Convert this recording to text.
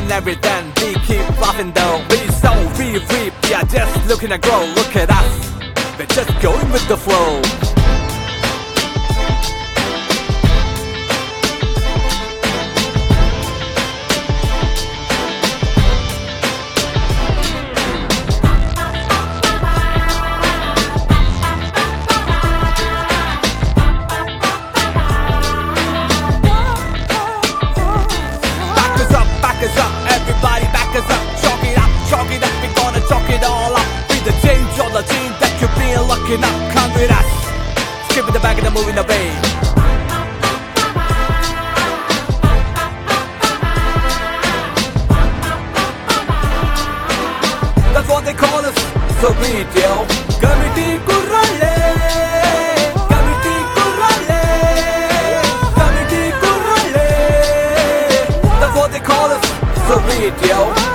and everything. We keep laughing though. We so free, we are just looking to grow. Look at us, we're just going with the flow. Back us up, everybody back us up. Chalk it up, we're gonna chalk it all up. Be the change or the team that you've been looking up. Come with us, skipping the back and moving away. That's what they call us, so beat yo. Committee Kurale, Committee Kurale, Committee Kurale. That's what they call us, so beat yo.